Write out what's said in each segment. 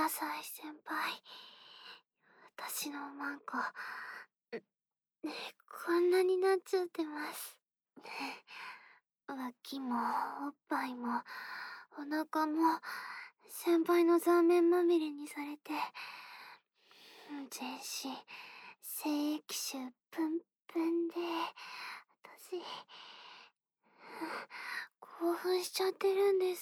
ださい、先輩。私のマンコ、こんなになっちゃってます。脇も、おっぱいも、お腹も、先輩の残面まみれにされて、全身、精液臭プンプンで、私、興奮しちゃってるんです。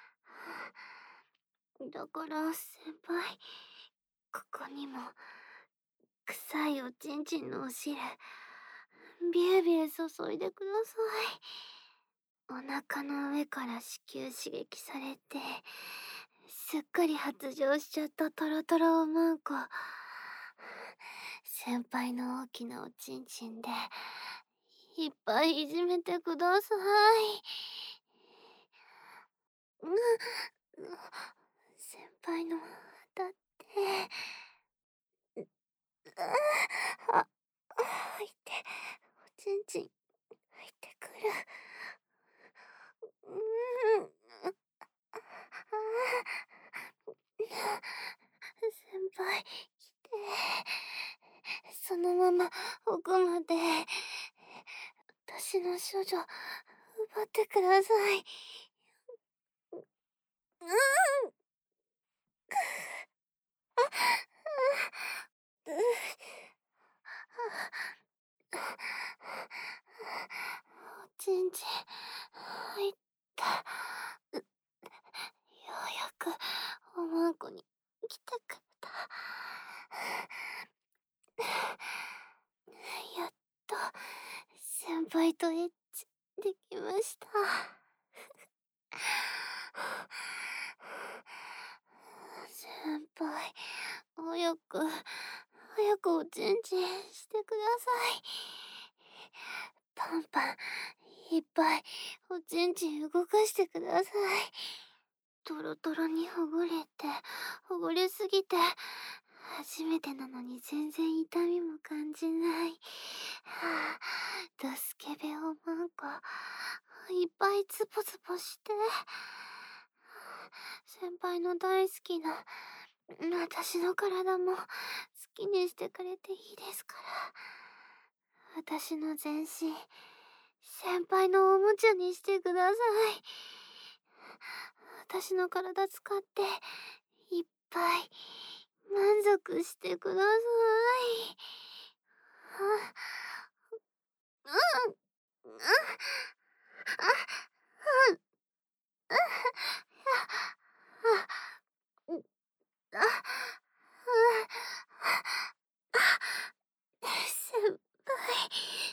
だから先輩、ここにも、臭いおちんちんのお汁、ビュービュー注いでください。お腹の上から子宮刺激されて、すっかり発情しちゃったトロトロおまんこ。先輩の大きなおちんちんで、いっぱいいじめてください。先輩の、だって、入って、おちんちん、入ってくる。先輩、来て。そのまま奥まで、私の処女、奪ってください。おちんちん、入った。ようやく、おまんこに来てくれた。やっと、先輩とエッチできました。先輩、早くおちんちんしてください。パンパン、いっぱいおちんちん動かしてください。トロトロにほぐれすぎて、初めてなのに全然痛みも感じない。ドスケベおまんこ、いっぱいツポツポして。先輩の大好きな、私の体も好きにしてくれていいですから。私の全身、先輩のおもちゃにしてください。私の体使って、いっぱい満足してください。先輩、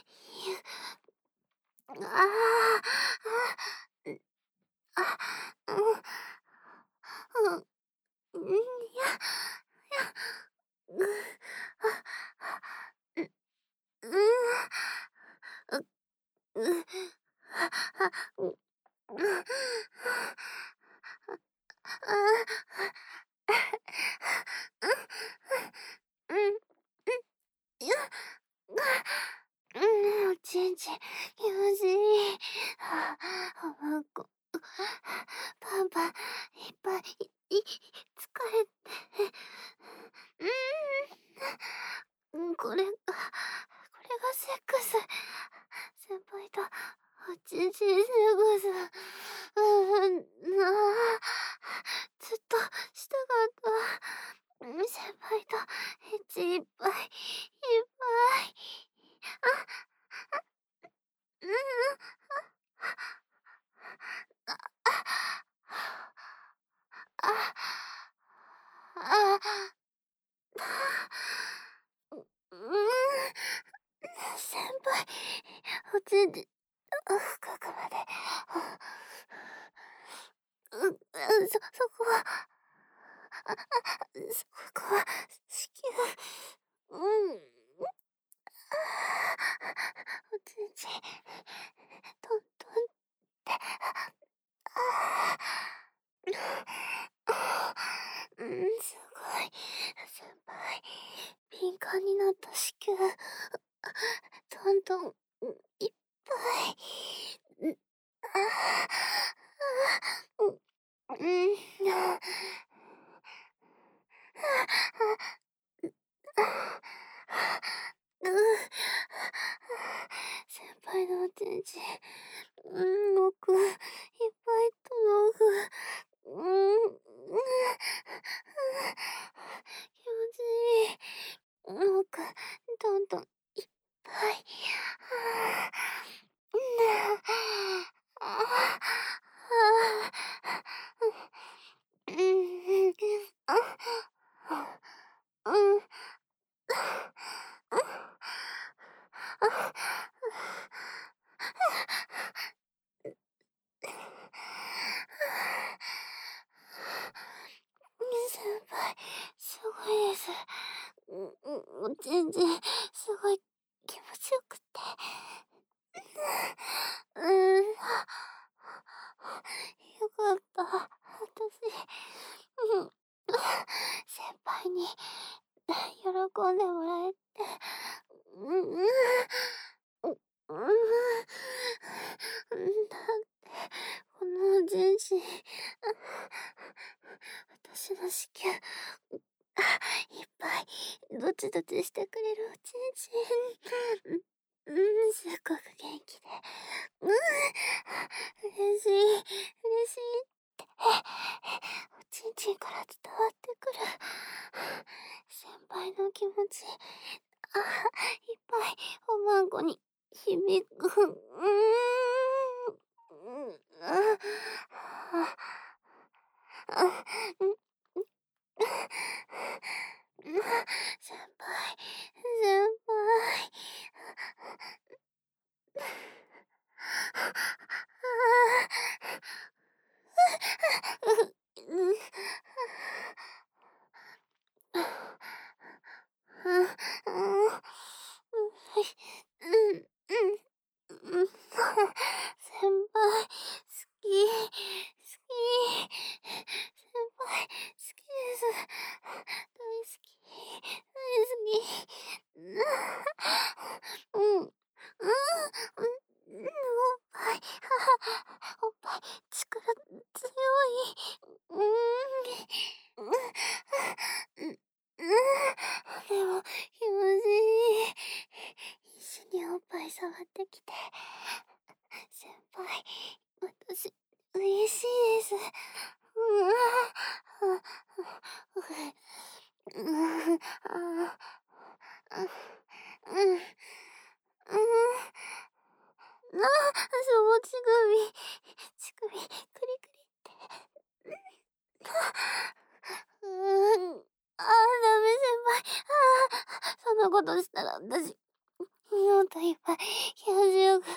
おちんちん、気持ちいい。おまんこ、パンパン、いっぱい、疲れて。これがセックス。先輩と、おちんちんセックス。ずっとしたかった。先輩と、エッチいっぱい、いっぱい。先輩、おちんちん、深くまで。そこは、そこは、子宮。おちんちん、トントンって。すごい。先輩、敏感になった子宮、どんどん、いっぱい。 うん。先輩のおちんちん、奥、いっぱい届く。気持ちいい。奥、どんどんいっぱい。先輩、すごいです。全然、すごい気持ちよくって。よかった。私、先輩に喜んでもらえて。だって、このおちんちん、私の子宮、いっぱい、ドチドチしてくれるおちんちん。すっごく元気で。嬉しい、嬉しいって、おちんちんから伝わってくる。先輩の気持ち、いっぱいおまんこに響く。先輩、先輩。先輩、好き、好き。先輩、好きです。大好き、大好き。おっぱい、おっぱい、力強い。でも、気持ちいい。一緒におっぱい触ってきて。先輩、私、嬉しいです。そう、乳首、クリクリって。ダメ先輩。そんなことしたら私、もっといっぱい気持ちよく。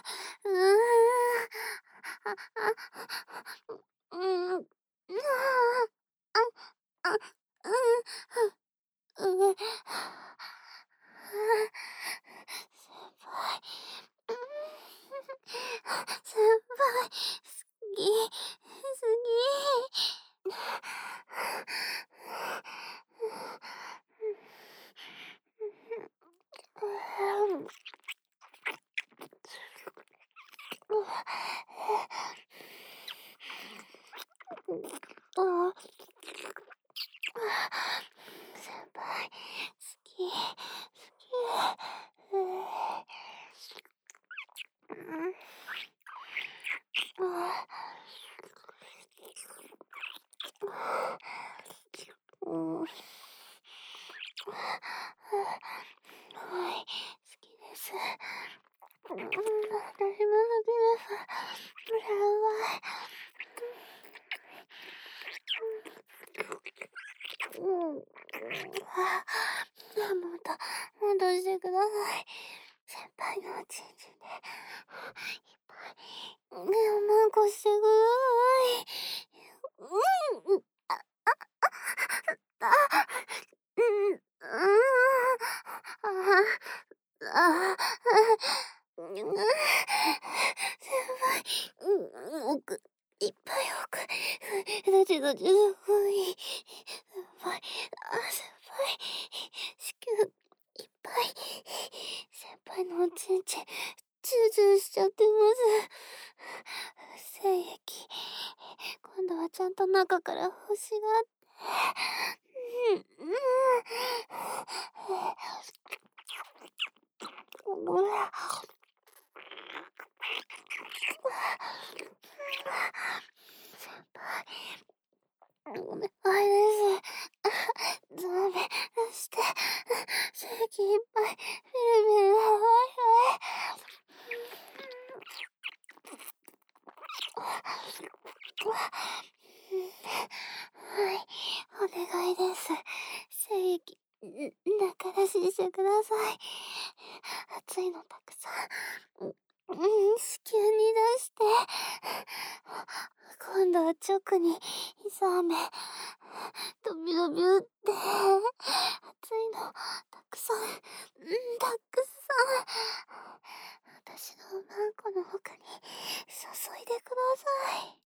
先輩、先輩、好き、好き。先輩、好き、はい、好きです。私も好きです。うらやまい。戻してください。先輩のおちんちんで、いっぱい、目をまんこしてください。先輩、奥、いっぱい奥、どっちどっちすごい。先輩、先輩、子宮、いっぱい。先輩のおちんちん、チューチューしちゃってます。精液、今度はちゃんと中から星があって。 お願いです。ダメして。精気いっぱい、フィルメル、はい、お願いです。精液、中出ししてください。熱いのたくさん。子宮に出して。今度は直に、ザーメン。ドビュドビュって。熱いの、たくさん。たくさん。私のマンコの他に、注いでください。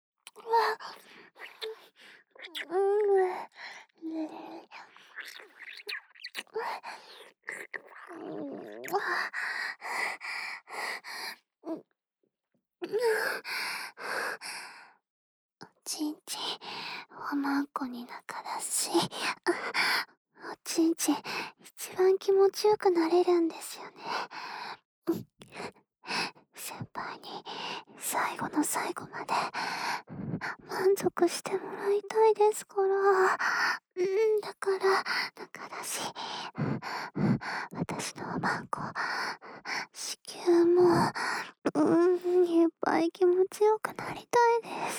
おちんちん、おまんこに中だし、おちんちん、一番気持ちよくなれるんですよね。先輩に最後の最後まで満足してもらいたいですから。だから中だし、私のおまんこ、子宮もいっぱい気持ちよくなりたいです。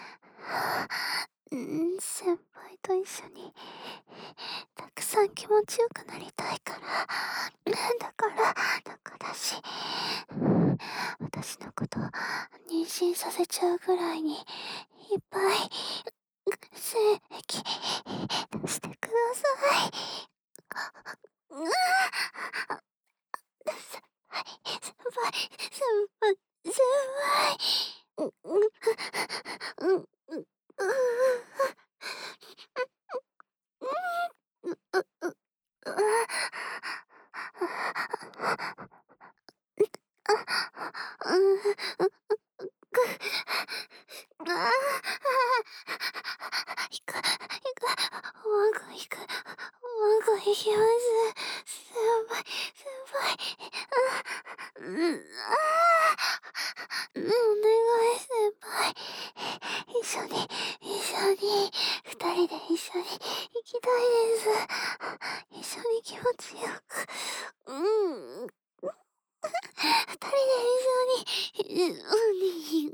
先輩と一緒にたくさん気持ちよくなりたいから。だから中だし、私のこと妊娠させちゃうぐらいにいっぱい精液出してください。先輩、先輩、先輩。行きます。先輩、先輩。お願い、先輩。一緒に、二人で一緒に行きたいです。一緒に気持ちよく。二人で一緒に、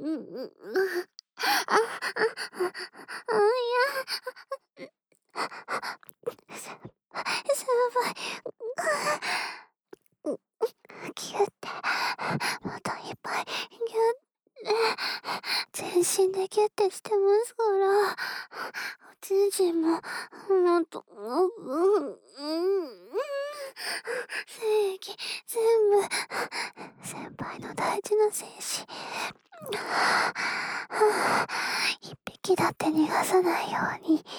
先輩、ギュって、またいっぱい、ギュって、全身でギュってしてますから、おちんちんも、もっと、精液、全部、先輩の大事な精子、一匹だって逃がさないように、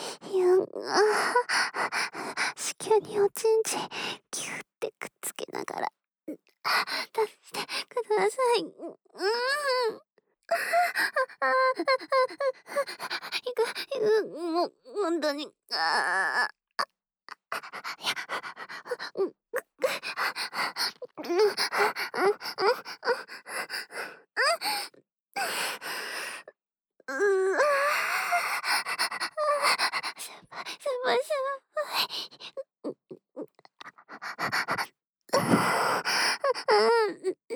子宮におちんちん、ギュってくっつけながら、出してください。もう、本当に、先輩、先輩、先輩。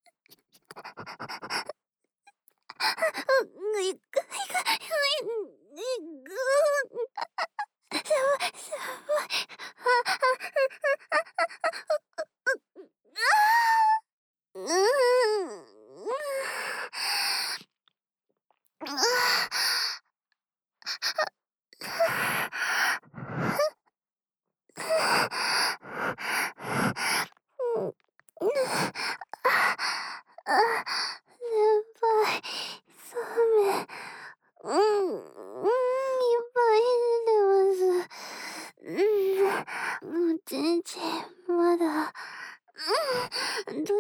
先輩、そうめん、いっぱい出てます。おちんちん、まだ、どちゃんって、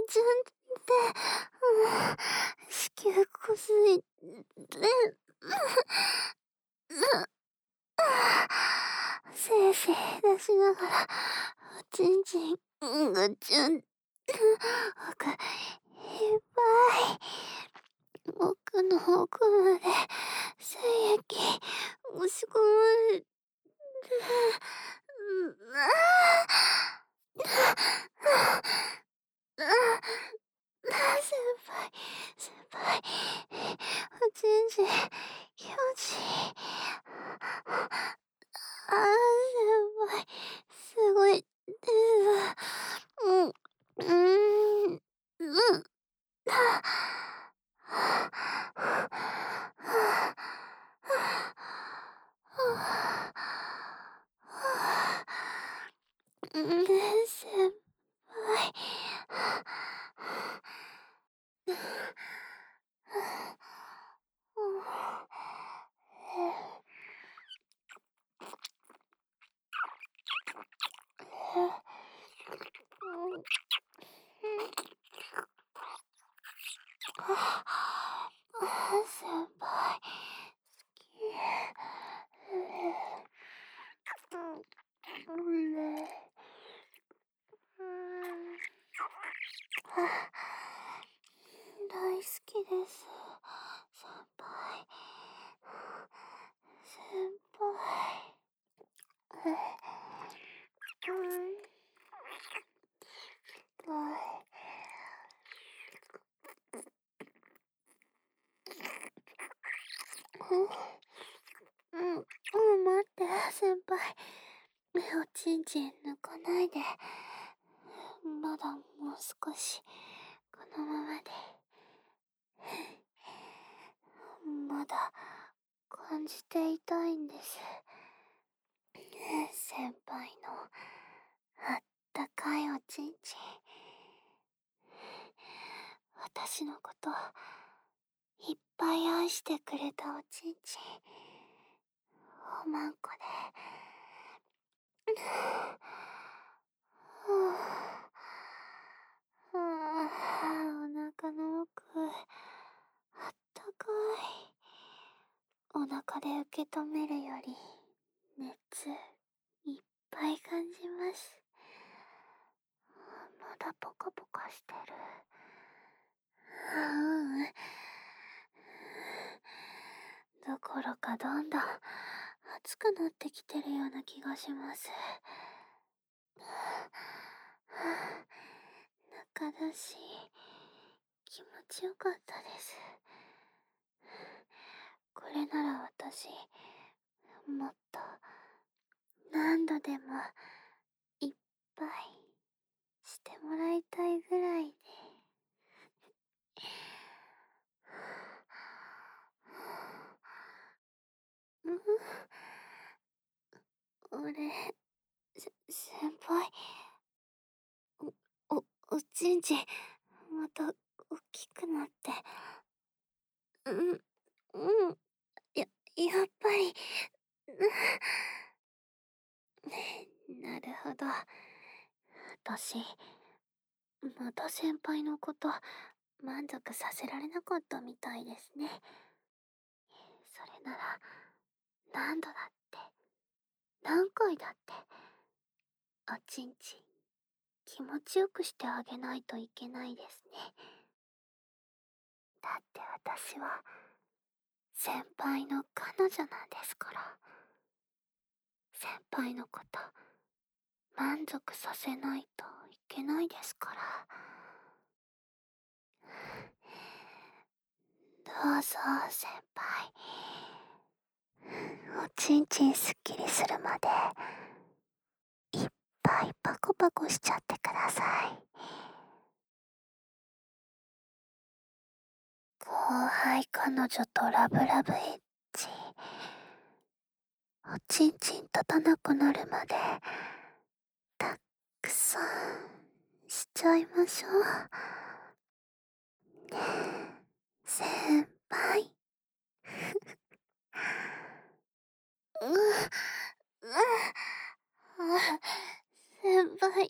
子宮こすいて、 せいせい出しながら、おちんちん、ぐちゅん、奥、いっぱい、奥の奥まで、精液、押し込まれて、先輩、先輩、おちんちん、気持ちいい。先輩、すごい、です。先輩。先輩、好き。大好きです。先輩。先輩。待って、先輩。おちんちん抜かないで。まだもう少し、このままで。まだ、感じていたいんです。先輩の、あったかいおちんちん。私のこと、いっぱい愛してくれたおちんちん。おまんこで。お腹の奥、あったかい。お腹で受け止めるより、熱、いっぱい感じます。まだポカポカしてる。どころかどんどん熱くなってきてるような気がします。中だし、気持ちよかったです。これなら私、もっと、何度でも、いっぱい、してもらいたいぐらいで。俺、先輩、おちんちん、また、大きくなって。や、やっぱり、なるほど。私、また先輩のこと、満足させられなかったみたいですね。それなら、何度だって、何回だって、おちんちん、気持ちよくしてあげないといけないですね。だって私は、先輩の彼女なんですから。先輩のこと、満足させないといけないですから。どうぞ、先輩。おちんちんすっきりするまで、いっぱいパコパコしちゃってください。後輩彼女とラブラブエッチ。おちんちん立たなくなるまで、たくさんしちゃいましょう。先輩。う先輩。